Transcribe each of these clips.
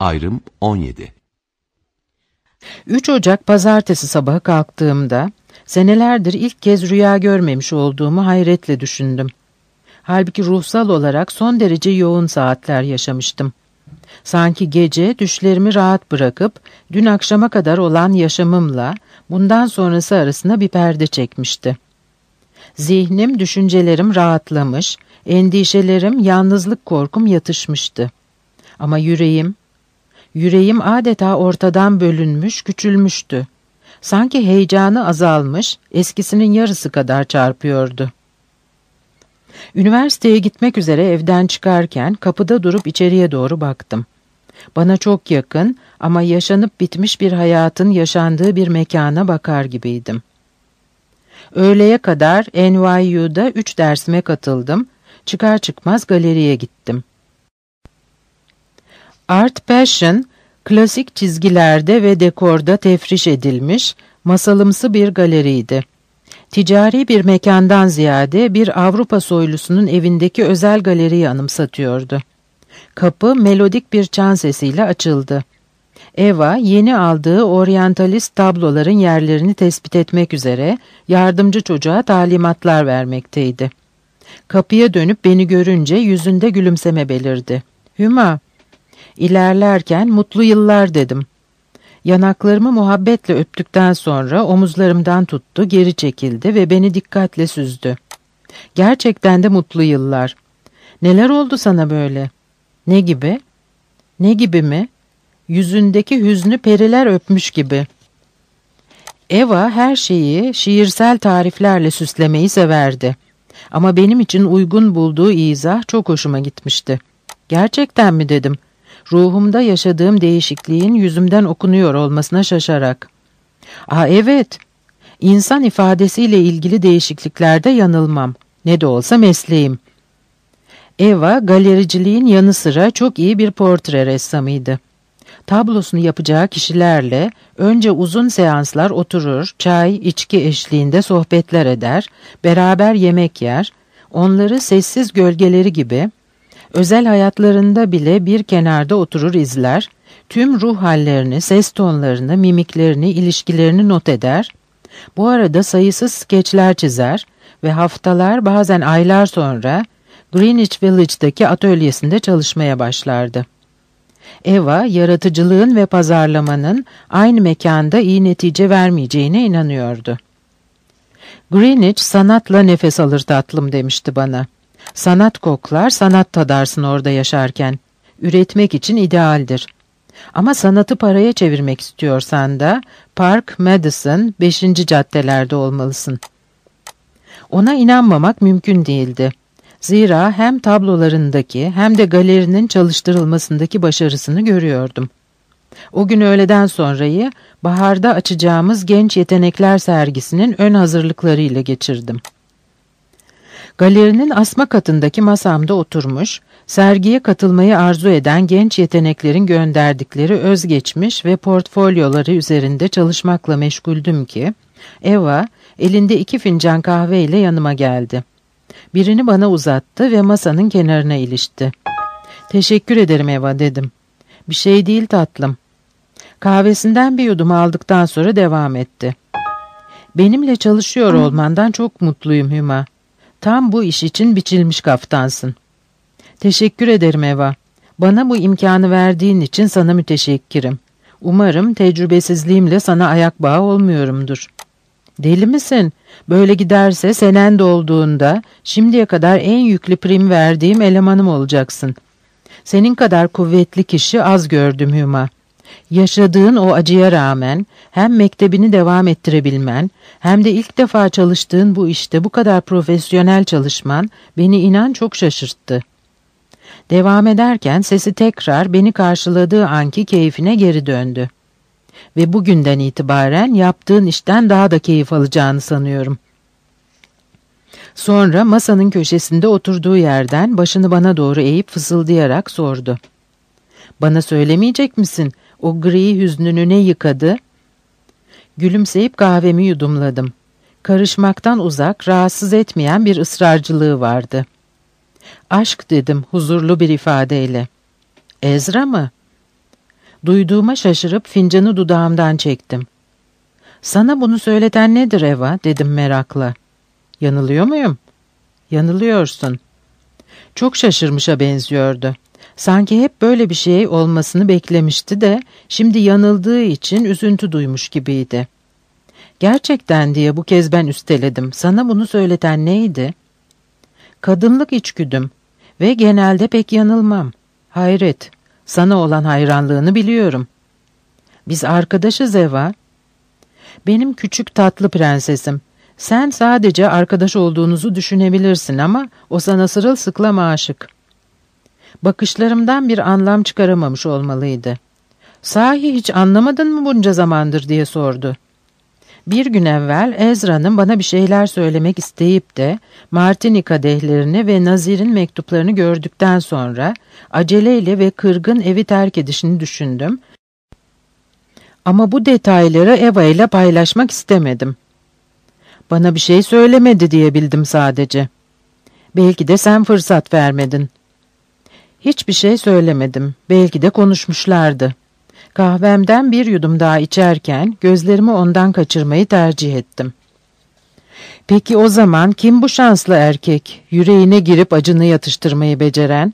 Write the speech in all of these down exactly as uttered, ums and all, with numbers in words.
Ayrım on yedi. üç Ocak pazartesi sabahı kalktığımda senelerdir ilk kez rüya görmemiş olduğumu hayretle düşündüm. Halbuki ruhsal olarak son derece yoğun saatler yaşamıştım. Sanki gece düşlerimi rahat bırakıp dün akşama kadar olan yaşamımla bundan sonrası arasında bir perde çekmişti. Zihnim, düşüncelerim rahatlamış, endişelerim, yalnızlık korkum yatışmıştı. Ama yüreğim, yüreğim adeta ortadan bölünmüş, küçülmüştü. Sanki heyecanı azalmış, eskisinin yarısı kadar çarpıyordu. Üniversiteye gitmek üzere evden çıkarken kapıda durup içeriye doğru baktım. Bana çok yakın ama yaşanıp bitmiş bir hayatın yaşandığı bir mekana bakar gibiydim. Öğleye kadar N Y U'da üç dersime katıldım. Çıkar çıkmaz galeriye gittim. Art Passion, klasik çizgilerde ve dekorda tefriş edilmiş, masalımsı bir galeriydi. Ticari bir mekandan ziyade bir Avrupa soylusunun evindeki özel galeriyi anımsatıyordu. Kapı melodik bir çan sesiyle açıldı. Eva, yeni aldığı oryantalist tabloların yerlerini tespit etmek üzere yardımcı çocuğa talimatlar vermekteydi. Kapıya dönüp beni görünce yüzünde gülümseme belirdi. "Hüma." İlerlerken "Mutlu yıllar" dedim. Yanaklarımı muhabbetle öptükten sonra omuzlarımdan tuttu, geri çekildi ve beni dikkatle süzdü. "Gerçekten de mutlu yıllar. Neler oldu sana böyle?" "Ne gibi?" "Ne gibi mi?" Yüzündeki hüznü periler öpmüş gibi. Eva her şeyi şiirsel tariflerle süslemeyi severdi. Ama benim için uygun bulduğu izah çok hoşuma gitmişti. "Gerçekten mi?" dedim. Ruhumda yaşadığım değişikliğin yüzümden okunuyor olmasına şaşarak. "Aa, evet. İnsan ifadesiyle ilgili değişikliklerde yanılmam. Ne de olsa mesleğim." Eva, galericiliğin yanı sıra çok iyi bir portre ressamıydı. Tablosunu yapacağı kişilerle önce uzun seanslar oturur, çay, içki eşliğinde sohbetler eder, beraber yemek yer, onları sessiz gölgeleri gibi, özel hayatlarında bile bir kenarda oturur izler, tüm ruh hallerini, ses tonlarını, mimiklerini, ilişkilerini not eder, bu arada sayısız skeçler çizer ve haftalar bazen aylar sonra Greenwich Village'daki atölyesinde çalışmaya başlardı. Eva, yaratıcılığın ve pazarlamanın aynı mekanda iyi netice vermeyeceğine inanıyordu. "Greenwich sanatla nefes alır tatlım" demişti bana. "Sanat koklar, sanat tadarsın orada yaşarken. Üretmek için idealdir. Ama sanatı paraya çevirmek istiyorsan da Park, Madison, beşinci caddelerde olmalısın." Ona inanmamak mümkün değildi. Zira hem tablolarındaki hem de galerinin çalıştırılmasındaki başarısını görüyordum. O gün öğleden sonrayı baharda açacağımız Genç Yetenekler sergisinin ön hazırlıklarıyla geçirdim. Galerinin asma katındaki masamda oturmuş, sergiye katılmayı arzu eden genç yeteneklerin gönderdikleri özgeçmiş ve portfolyoları üzerinde çalışmakla meşguldüm ki, Eva elinde iki fincan kahve ile yanıma geldi. Birini bana uzattı ve masanın kenarına ilişti. "Teşekkür ederim Eva" dedim. "Bir şey değil tatlım." Kahvesinden bir yudum aldıktan sonra devam etti. "Benimle çalışıyor olmandan çok mutluyum Hüma. Tam bu iş için biçilmiş kaftansın." "Teşekkür ederim Eva. Bana bu imkanı verdiğin için sana müteşekkirim. Umarım tecrübesizliğimle sana ayak bağı olmuyorumdur." "Deli misin? Böyle giderse senen dolduğunda şimdiye kadar en yüklü prim verdiğim elemanım olacaksın. Senin kadar kuvvetli kişi az gördüm Hüma. Yaşadığın o acıya rağmen hem mektebini devam ettirebilmen hem de ilk defa çalıştığın bu işte bu kadar profesyonel çalışman beni inan çok şaşırttı." Devam ederken sesi tekrar beni karşıladığı anki keyfine geri döndü. "Ve bugünden itibaren yaptığın işten daha da keyif alacağını sanıyorum." Sonra masanın köşesinde oturduğu yerden başını bana doğru eğip fısıldayarak sordu. "Bana söylemeyecek misin? O gri hüznünü ne yıkadı?" Gülümseyip kahvemi yudumladım. Karışmaktan uzak, rahatsız etmeyen bir ısrarcılığı vardı. "Aşk" dedim huzurlu bir ifadeyle. "Ezra mı?" Duyduğuma şaşırıp fincanı dudağımdan çektim. "Sana bunu söyleten nedir Eva?" dedim merakla. "Yanılıyor muyum?" "Yanılıyorsun." Çok şaşırmışa benziyordu. Sanki hep böyle bir şey olmasını beklemişti de şimdi yanıldığı için üzüntü duymuş gibiydi. "Gerçekten" diye bu kez ben üsteledim. "Sana bunu söyleten neydi?" "Kadınlık içgüdüm ve genelde pek yanılmam. Hayret, sana olan hayranlığını biliyorum." "Biz arkadaşız Eva." "Benim küçük tatlı prensesim. Sen sadece arkadaş olduğunuzu düşünebilirsin ama o sana sırılsıklam aşık." Bakışlarımdan bir anlam çıkaramamış olmalıydı. "Sahi hiç anlamadın mı bunca zamandır?" diye sordu. Bir gün evvel Ezra'nın bana bir şeyler söylemek isteyip de Martini kadehlerini ve Nazir'in mektuplarını gördükten sonra aceleyle ve kırgın evi terk edişini düşündüm. Ama bu detayları Eva ile paylaşmak istemedim. "Bana bir şey söylemedi" diyebildim sadece. "Belki de sen fırsat vermedin." Hiçbir şey söylemedim. Belki de konuşmuşlardı. Kahvemden bir yudum daha içerken gözlerimi ondan kaçırmayı tercih ettim. "Peki o zaman kim bu şanslı erkek, yüreğine girip acını yatıştırmayı beceren?"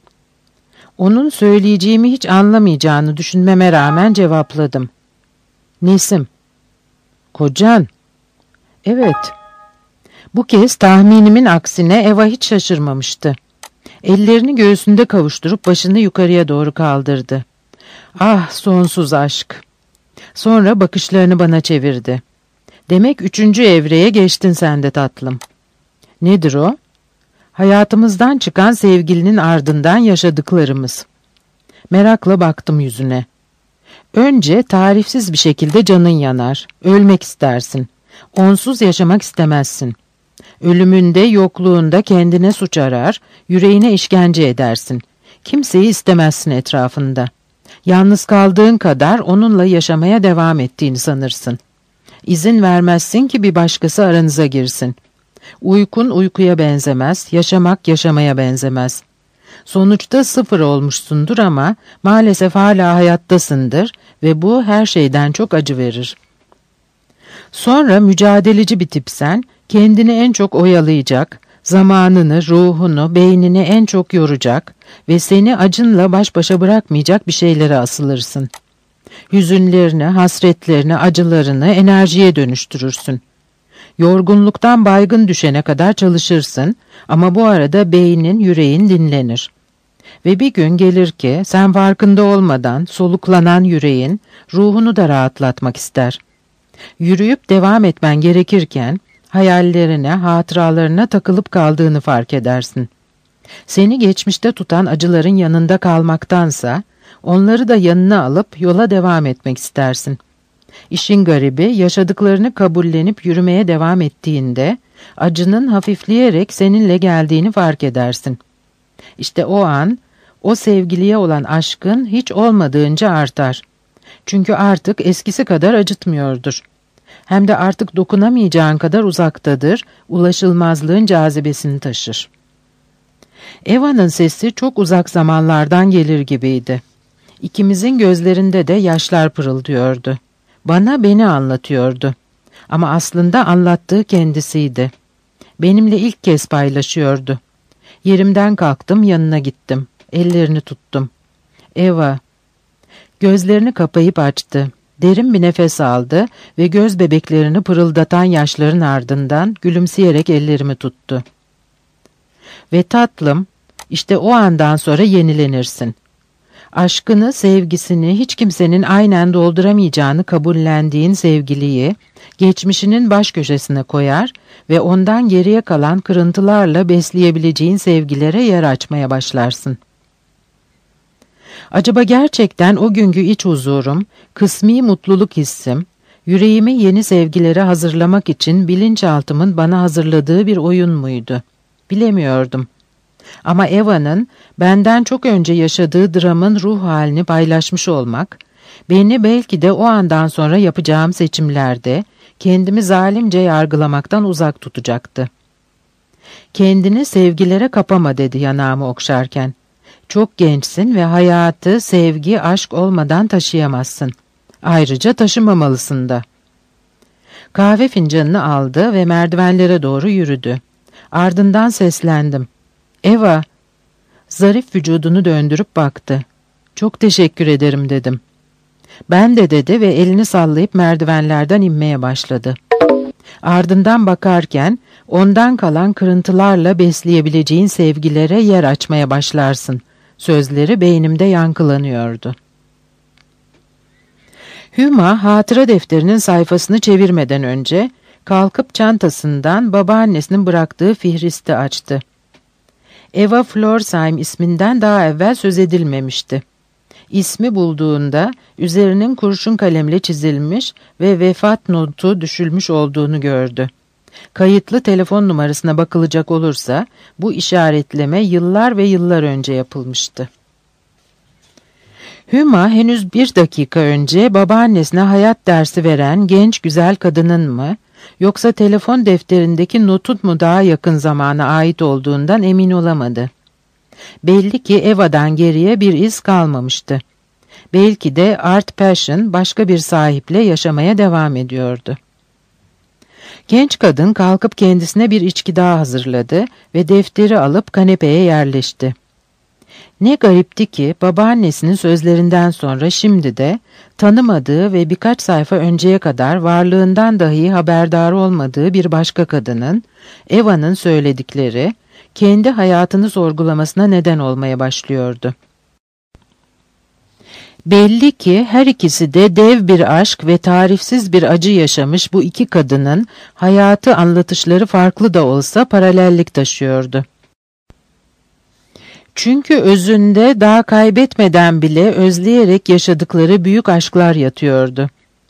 Onun söyleyeceğimi hiç anlamayacağını düşünmeme rağmen cevapladım. "Nesim." "Kocan?" "Evet." Bu kez tahminimin aksine Eva hiç şaşırmamıştı. Ellerini göğsünde kavuşturup başını yukarıya doğru kaldırdı. "Ah, sonsuz aşk." Sonra bakışlarını bana çevirdi. "Demek üçüncü evreye geçtin sen de tatlım." "Nedir o?" "Hayatımızdan çıkan sevgilinin ardından yaşadıklarımız." Merakla baktım yüzüne. "Önce tarifsiz bir şekilde canın yanar, ölmek istersin. Onsuz yaşamak istemezsin. Ölümünde, yokluğunda kendine suç arar, yüreğine işkence edersin. Kimseyi istemezsin etrafında. Yalnız kaldığın kadar onunla yaşamaya devam ettiğini sanırsın. İzin vermezsin ki bir başkası aranıza girsin. Uykun uykuya benzemez, yaşamak yaşamaya benzemez. Sonuçta sıfır olmuşsundur ama maalesef hala hayattasındır ve bu her şeyden çok acı verir. Sonra mücadeleci bir tipsen, kendini en çok oyalayacak, zamanını, ruhunu, beynini en çok yoracak ve seni acınla baş başa bırakmayacak bir şeylere asılırsın. Hüzünlerini, hasretlerini, acılarını enerjiye dönüştürürsün. Yorgunluktan baygın düşene kadar çalışırsın ama bu arada beynin, yüreğin dinlenir. Ve bir gün gelir ki sen farkında olmadan soluklanan yüreğin ruhunu da rahatlatmak ister. Yürüyüp devam etmen gerekirken hayallerine, hatıralarına takılıp kaldığını fark edersin. Seni geçmişte tutan acıların yanında kalmaktansa onları da yanına alıp yola devam etmek istersin. İşin garibi, yaşadıklarını kabullenip yürümeye devam ettiğinde acının hafifleyerek seninle geldiğini fark edersin. İşte o an o sevgiliye olan aşkın hiç olmadığınca artar. Çünkü artık eskisi kadar acıtmıyordur. Hem de artık dokunamayacağın kadar uzaktadır, ulaşılmazlığın cazibesini taşır. Eva'nın sesi çok uzak zamanlardan gelir gibiydi. İkimizin gözlerinde de yaşlar pırıldıyordu. Bana beni anlatıyordu. Ama aslında anlattığı kendisiydi. Benimle ilk kez paylaşıyordu. Yerimden kalktım, yanına gittim. Ellerini tuttum. "Eva." Gözlerini kapayıp açtı. Derin bir nefes aldı ve göz bebeklerini pırıldatan yaşların ardından gülümseyerek ellerimi tuttu. "Ve tatlım, işte o andan sonra yenilenirsin. Aşkını, sevgisini, hiç kimsenin aynen dolduramayacağını kabullendiğin sevgiliyi geçmişinin baş köşesine koyar ve ondan geriye kalan kırıntılarla besleyebileceğin sevgilere yer açmaya başlarsın." Acaba gerçekten o günkü iç huzurum, kısmi mutluluk hissim, yüreğimi yeni sevgilere hazırlamak için bilinçaltımın bana hazırladığı bir oyun muydu? Bilemiyordum. Ama Eva'nın benden çok önce yaşadığı dramın ruh halini paylaşmış olmak, beni belki de o andan sonra yapacağım seçimlerde kendimi zalimce yargılamaktan uzak tutacaktı. "Kendini sevgilere kapama" dedi yanağımı okşarken. Çok gençsin ve hayatı sevgi, aşk olmadan taşıyamazsın. Ayrıca taşımamalısın da. Kahve fincanını aldı ve merdivenlere doğru yürüdü. Ardından seslendim. Eva! Zarif vücudunu döndürüp baktı. Çok teşekkür ederim dedim. Ben de dedi ve elini sallayıp merdivenlerden inmeye başladı. Ardından bakarken ondan kalan kırıntılarla besleyebileceğin sevgilere yer açmaya başlarsın. Sözleri beynimde yankılanıyordu. Hüma hatıra defterinin sayfasını çevirmeden önce kalkıp çantasından babaannesinin bıraktığı fihristi açtı. Eva Florsheim isminden daha evvel söz edilmemişti. İsmi bulduğunda üzerinin kurşun kalemle çizilmiş ve vefat notu düşülmüş olduğunu gördü. Kayıtlı telefon numarasına bakılacak olursa bu işaretleme yıllar ve yıllar önce yapılmıştı. Hüma henüz bir dakika önce babaannesine hayat dersi veren genç güzel kadının mı, yoksa telefon defterindeki notun mu daha yakın zamana ait olduğundan emin olamadı. Belli ki Eva'dan geriye bir iz kalmamıştı. Belki de Art Passion başka bir sahiple yaşamaya devam ediyordu. Genç kadın kalkıp kendisine bir içki daha hazırladı ve defteri alıp kanepeye yerleşti. Ne garipti ki babaannesinin sözlerinden sonra şimdi de tanımadığı ve birkaç sayfa önceye kadar varlığından dahi haberdar olmadığı bir başka kadının, Eva'nın söyledikleri, kendi hayatını sorgulamasına neden olmaya başlıyordu. Belli ki her ikisi de dev bir aşk ve tarifsiz bir acı yaşamış bu iki kadının hayatı anlatışları farklı da olsa paralellik taşıyordu. Çünkü özünde daha kaybetmeden bile özleyerek yaşadıkları büyük aşklar yatıyordu.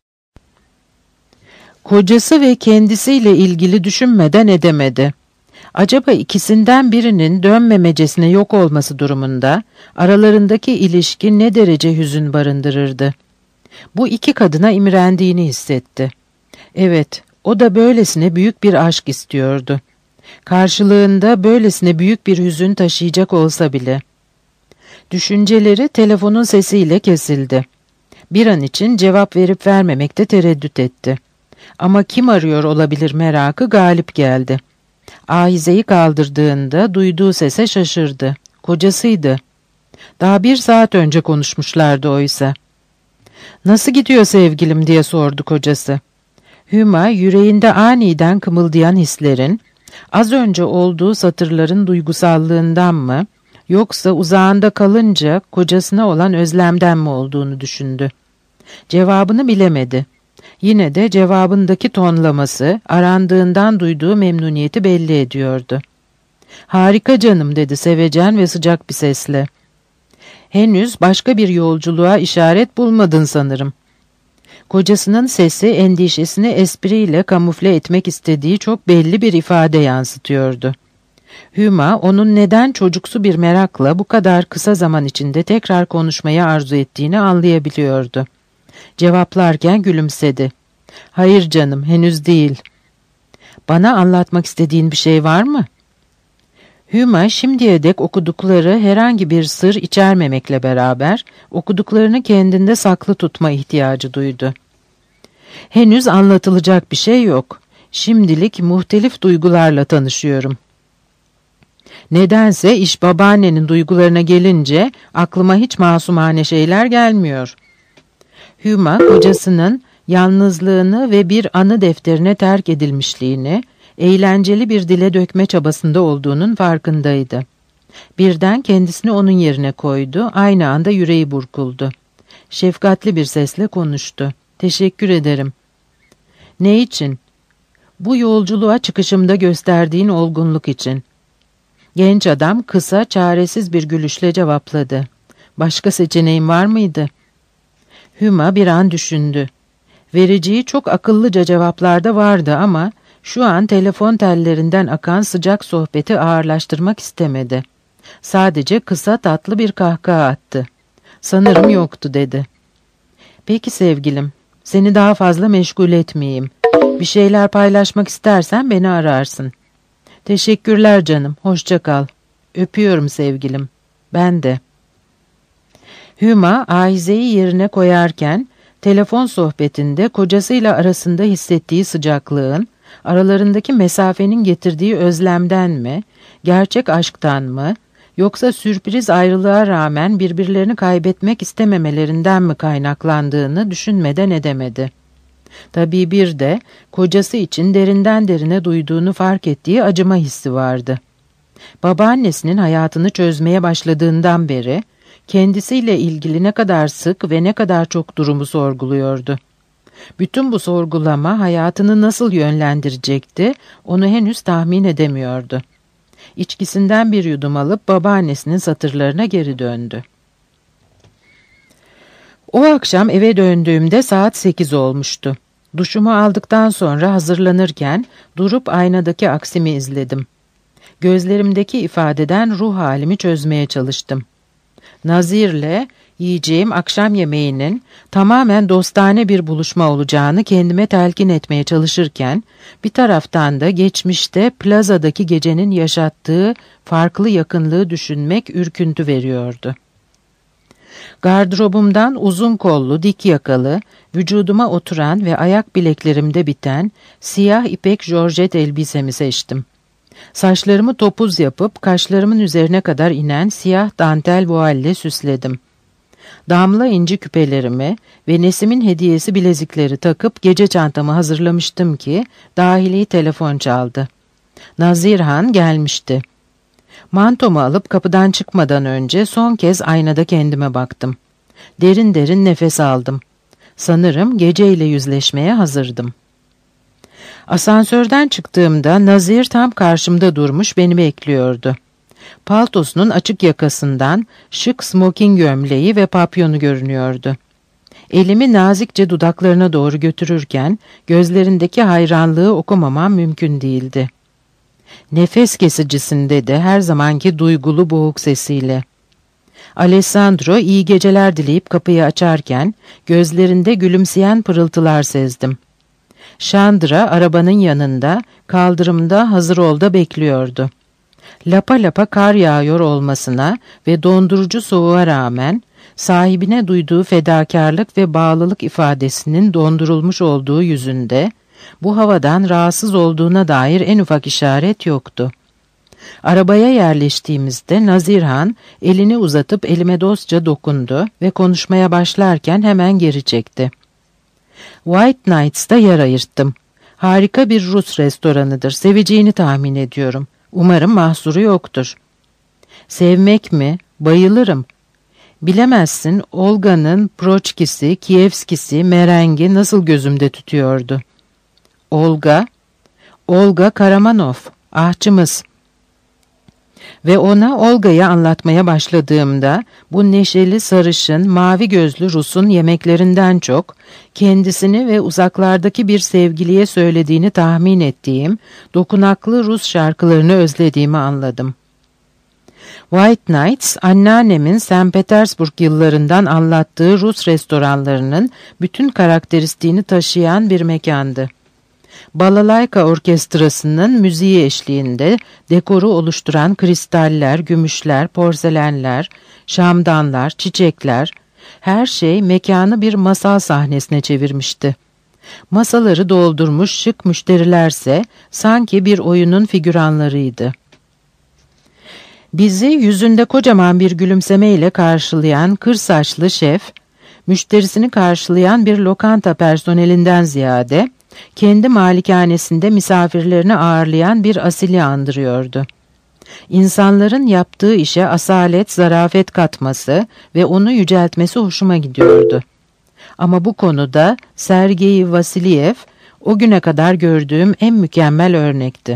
Kocası ve kendisiyle ilgili düşünmeden edemedi. Acaba ikisinden birinin dönmemecesine yok olması durumunda aralarındaki ilişki ne derece hüzün barındırırdı? Bu iki kadına imrendiğini hissetti. Evet, o da böylesine büyük bir aşk istiyordu. Karşılığında böylesine büyük bir hüzün taşıyacak olsa bile. Düşünceleri telefonun sesiyle kesildi. Bir an için cevap verip vermemekte tereddüt etti. Ama kim arıyor olabilir merakı galip geldi. Ahizeyi kaldırdığında duyduğu sese şaşırdı. Kocasıydı. Daha bir saat önce konuşmuşlardı oysa. "Nasıl gidiyor sevgilim?" diye sordu kocası. Hüma yüreğinde aniden kımıldayan hislerin, az önce olduğu satırların duygusallığından mı, yoksa uzağında kalınca kocasına olan özlemden mi olduğunu düşündü. Cevabını bilemedi. Yine de cevabındaki tonlaması, arandığından duyduğu memnuniyeti belli ediyordu. "Harika canım," dedi sevecen ve sıcak bir sesle. "Henüz başka bir yolculuğa işaret bulmadın sanırım." Kocasının sesi endişesini espriyle kamufle etmek istediği çok belli bir ifade yansıtıyordu. Hüma, onun neden çocuksu bir merakla bu kadar kısa zaman içinde tekrar konuşmayı arzu ettiğini anlayabiliyordu. Cevaplarken gülümsedi. "Hayır canım, henüz değil." "Bana anlatmak istediğin bir şey var mı?" Hüma şimdiye dek okudukları herhangi bir sır içermemekle beraber okuduklarını kendinde saklı tutma ihtiyacı duydu. "Henüz anlatılacak bir şey yok. Şimdilik muhtelif duygularla tanışıyorum." Nedense iş babaannenin duygularına gelince aklıma hiç masumane şeyler gelmiyor. Hüma kocasının yalnızlığını ve bir anı defterine terk edilmişliğini, eğlenceli bir dile dökme çabasında olduğunun farkındaydı. Birden kendisini onun yerine koydu, aynı anda yüreği burkuldu. Şefkatli bir sesle konuştu. "Teşekkür ederim." "Ne için?" "Bu yolculuğa çıkışımda gösterdiğin olgunluk için." Genç adam kısa, çaresiz bir gülüşle cevapladı. "Başka seçeneğin var mıydı?" Hüma bir an düşündü. Vereceği çok akıllıca cevaplarda vardı ama şu an telefon tellerinden akan sıcak sohbeti ağırlaştırmak istemedi. Sadece kısa tatlı bir kahkaha attı. "Sanırım yoktu," dedi. "Peki sevgilim, seni daha fazla meşgul etmeyeyim. Bir şeyler paylaşmak istersen beni ararsın." "Teşekkürler canım, hoşça kal." "Öpüyorum sevgilim." "Ben de." Hüma ahizeyi yerine koyarken telefon sohbetinde kocasıyla arasında hissettiği sıcaklığın, aralarındaki mesafenin getirdiği özlemden mi, gerçek aşktan mı, yoksa sürpriz ayrılığa rağmen birbirlerini kaybetmek istememelerinden mi kaynaklandığını düşünmeden edemedi. Tabii bir de kocası için derinden derine duyduğunu fark ettiği acıma hissi vardı. Babaannesinin hayatını çözmeye başladığından beri kendisiyle ilgili ne kadar sık ve ne kadar çok durumu sorguluyordu. Bütün bu sorgulama hayatını nasıl yönlendirecekti, onu henüz tahmin edemiyordu. İçkisinden bir yudum alıp babaannesinin satırlarına geri döndü. O akşam eve döndüğümde saat sekiz olmuştu. Duşumu aldıktan sonra hazırlanırken durup aynadaki aksimi izledim. Gözlerimdeki ifadeden ruh halimi çözmeye çalıştım. Nazir'le yiyeceğim akşam yemeğinin tamamen dostane bir buluşma olacağını kendime telkin etmeye çalışırken, bir taraftan da geçmişte plazadaki gecenin yaşattığı farklı yakınlığı düşünmek ürküntü veriyordu. Gardırobumdan uzun kollu, dik yakalı, vücuduma oturan ve ayak bileklerimde biten siyah ipek jorjet elbisemi seçtim. Saçlarımı topuz yapıp kaşlarımın üzerine kadar inen siyah dantel voalle süsledim. Damla inci küpelerimi ve Nesim'in hediyesi bilezikleri takıp gece çantamı hazırlamıştım ki dahili telefon çaldı. Nazirhan gelmişti. Mantomu alıp kapıdan çıkmadan önce son kez aynada kendime baktım. Derin derin nefes aldım. Sanırım geceyle yüzleşmeye hazırdım. Asansörden çıktığımda Nazir tam karşımda durmuş beni bekliyordu. Paltosunun açık yakasından şık smoking gömleği ve papyonu görünüyordu. Elimi nazikçe dudaklarına doğru götürürken gözlerindeki hayranlığı okumamam mümkün değildi. Nefes kesicisinde de her zamanki duygulu boğuk sesiyle. Alessandro iyi geceler dileyip kapıyı açarken gözlerinde gülümseyen pırıltılar sezdim. Chandra arabanın yanında, kaldırımda hazır ol da bekliyordu. Lapa lapa kar yağıyor olmasına ve dondurucu soğuğa rağmen sahibine duyduğu fedakarlık ve bağlılık ifadesinin dondurulmuş olduğu yüzünde bu havadan rahatsız olduğuna dair en ufak işaret yoktu. Arabaya yerleştiğimizde Nazirhan elini uzatıp elime dostça dokundu ve konuşmaya başlarken hemen geri çekti. White Knights'ta yer ayırttım. Harika bir Rus restoranıdır. Seveceğini tahmin ediyorum. Umarım mahsuru yoktur. Sevmek mi? Bayılırım. Bilemezsin, Olga'nın Proçkisi, Kievskisi, merengi nasıl gözümde tütüyordu. Olga? Olga Karamanov, ahçımız. Ve ona Olga'yı anlatmaya başladığımda bu neşeli sarışın, mavi gözlü Rus'un yemeklerinden çok kendisini ve uzaklardaki bir sevgiliye söylediğini tahmin ettiğim dokunaklı Rus şarkılarını özlediğimi anladım. White Nights, anneannemin Sankt Petersburg yıllarından anlattığı Rus restoranlarının bütün karakteristiğini taşıyan bir mekandı. Balalayka orkestrasının müziği eşliğinde dekoru oluşturan kristaller, gümüşler, porselenler, şamdanlar, çiçekler, her şey mekanı bir masal sahnesine çevirmişti. Masaları doldurmuş şık müşterilerse sanki bir oyunun figüranlarıydı. Bizi yüzünde kocaman bir gülümsemeyle karşılayan kır saçlı şef, müşterisini karşılayan bir lokanta personelinden ziyade, kendi malikanesinde misafirlerini ağırlayan bir asili andırıyordu. İnsanların yaptığı işe asalet, zarafet katması ve onu yüceltmesi hoşuma gidiyordu. Ama bu konuda Sergey Vasilyev, o güne kadar gördüğüm en mükemmel örnekti.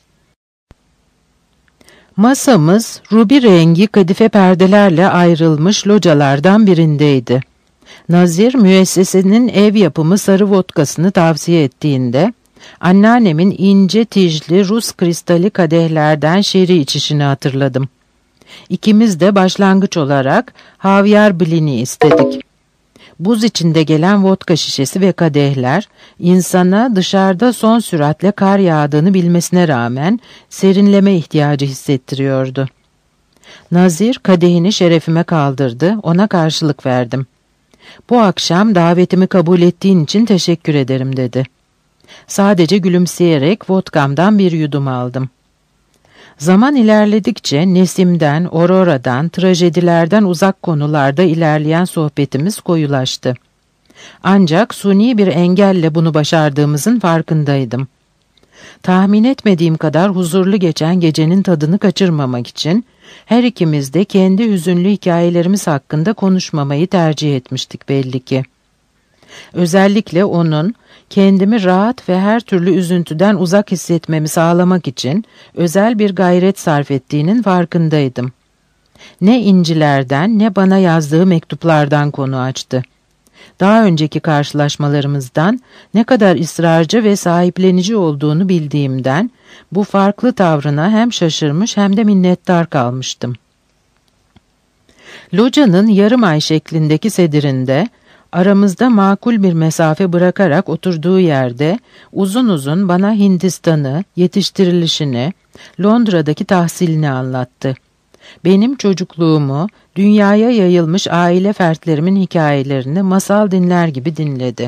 Masamız, rubi rengi kadife perdelerle ayrılmış localardan birindeydi. Nazir, müessesenin ev yapımı sarı vodkasını tavsiye ettiğinde, anneannemin ince tijli Rus kristali kadehlerden şeri içişini hatırladım. İkimiz de başlangıç olarak havyar blini istedik. Buz içinde gelen vodka şişesi ve kadehler, insana dışarıda son süratle kar yağdığını bilmesine rağmen serinleme ihtiyacı hissettiriyordu. Nazir kadehini şerefime kaldırdı, ona karşılık verdim. Bu akşam davetimi kabul ettiğin için teşekkür ederim dedi. Sadece gülümseyerek vodkamdan bir yudum aldım. Zaman ilerledikçe Nesim'den, Aurora'dan, trajedilerden uzak konularda ilerleyen sohbetimiz koyulaştı. Ancak suni bir engelle bunu başardığımızın farkındaydım. Tahmin etmediğim kadar huzurlu geçen gecenin tadını kaçırmamak için her ikimiz de kendi hüzünlü hikayelerimiz hakkında konuşmamayı tercih etmiştik belli ki. Özellikle onun kendimi rahat ve her türlü üzüntüden uzak hissetmemi sağlamak için özel bir gayret sarf ettiğinin farkındaydım. Ne incilerden ne bana yazdığı mektuplardan konu açtı. Daha önceki karşılaşmalarımızdan ne kadar ısrarcı ve sahiplenici olduğunu bildiğimden bu farklı tavrına hem şaşırmış hem de minnettar kalmıştım. Locanın yarım ay şeklindeki sedirinde, aramızda makul bir mesafe bırakarak oturduğu yerde uzun uzun bana Hindistan'ı, yetiştirilişini, Londra'daki tahsilini anlattı. Benim çocukluğumu, dünyaya yayılmış aile fertlerimin hikayelerini masal dinler gibi dinledi.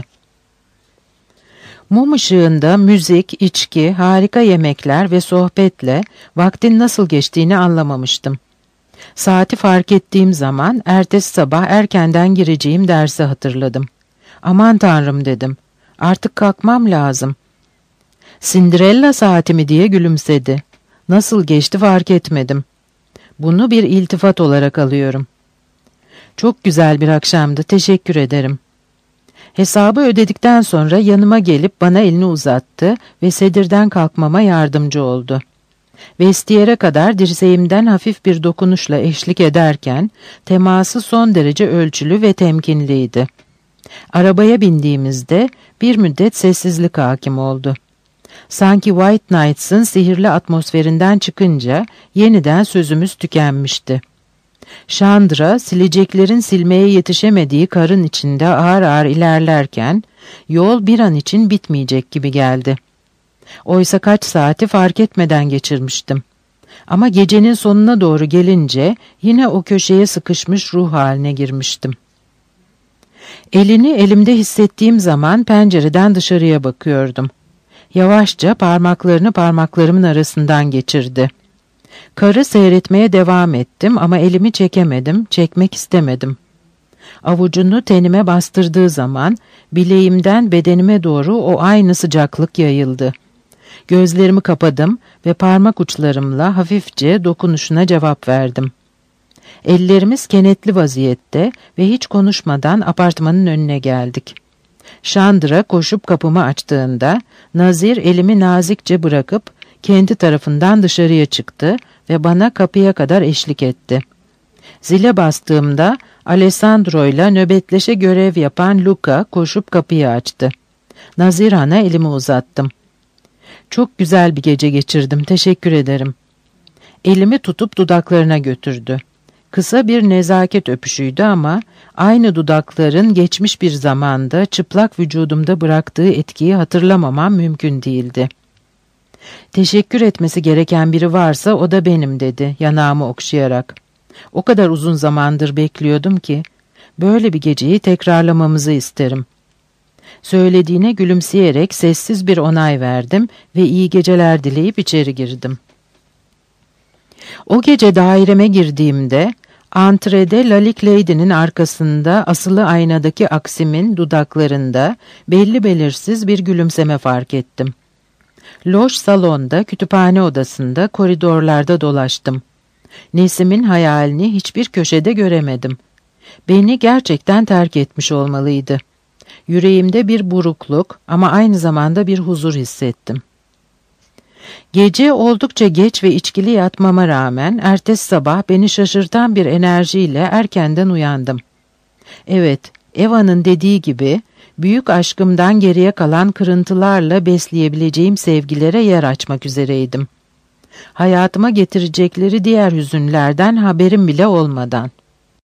Mum ışığında müzik, içki, harika yemekler ve sohbetle vaktin nasıl geçtiğini anlamamıştım. Saati fark ettiğim zaman ertesi sabah erkenden gireceğim dersi hatırladım. Aman tanrım dedim. Artık kalkmam lazım. Cinderella saati mi diye gülümsedi. Nasıl geçti fark etmedim. Bunu bir iltifat olarak alıyorum. Çok güzel bir akşamdı, teşekkür ederim. Hesabı ödedikten sonra yanıma gelip bana elini uzattı ve sedirden kalkmama yardımcı oldu. Vestiyere kadar dirseğimden hafif bir dokunuşla eşlik ederken teması son derece ölçülü ve temkinliydi. Arabaya bindiğimizde bir müddet sessizlik hakim oldu. Sanki White Knights'ın sihirli atmosferinden çıkınca yeniden sözümüz tükenmişti. Chandra, sileceklerin silmeye yetişemediği karın içinde ağır ağır ilerlerken yol bir an için bitmeyecek gibi geldi. Oysa kaç saati fark etmeden geçirmiştim. Ama gecenin sonuna doğru gelince yine o köşeye sıkışmış ruh haline girmiştim. Elini elimde hissettiğim zaman pencereden dışarıya bakıyordum. Yavaşça parmaklarını parmaklarımın arasından geçirdi. Karı seyretmeye devam ettim ama elimi çekemedim, çekmek istemedim. Avucunu tenime bastırdığı zaman bileğimden bedenime doğru o aynı sıcaklık yayıldı. Gözlerimi kapadım ve parmak uçlarımla hafifçe dokunuşuna cevap verdim. Ellerimiz kenetli vaziyette ve hiç konuşmadan apartmanın önüne geldik. Chandra koşup kapımı açtığında Nazir elimi nazikçe bırakıp kendi tarafından dışarıya çıktı ve bana kapıya kadar eşlik etti. Zile bastığımda Alessandro ile nöbetleşe görev yapan Luca koşup kapıyı açtı. Nazir Han'a elimi uzattım. Çok güzel bir gece geçirdim, teşekkür ederim. Elimi tutup dudaklarına götürdü. Kısa bir nezaket öpüşüydü ama aynı dudakların geçmiş bir zamanda çıplak vücudumda bıraktığı etkiyi hatırlamamam mümkün değildi. Teşekkür etmesi gereken biri varsa o da benim dedi yanağımı okşayarak. O kadar uzun zamandır bekliyordum ki böyle bir geceyi tekrarlamamızı isterim. Söylediğine gülümseyerek sessiz bir onay verdim ve iyi geceler dileyip içeri girdim. O gece daireme girdiğimde antrede Lalik Lady'nin arkasında asılı aynadaki Aksim'in dudaklarında belli belirsiz bir gülümseme fark ettim. Loş salonda, kütüphane odasında, koridorlarda dolaştım. Nesim'in hayalini hiçbir köşede göremedim. Beni gerçekten terk etmiş olmalıydı. Yüreğimde bir burukluk ama aynı zamanda bir huzur hissettim. Gece oldukça geç ve içkili yatmama rağmen ertesi sabah beni şaşırtan bir enerjiyle erkenden uyandım. Evet, Eva'nın dediği gibi büyük aşkımdan geriye kalan kırıntılarla besleyebileceğim sevgilere yer açmak üzereydim. Hayatıma getirecekleri diğer hüzünlerden haberim bile olmadan.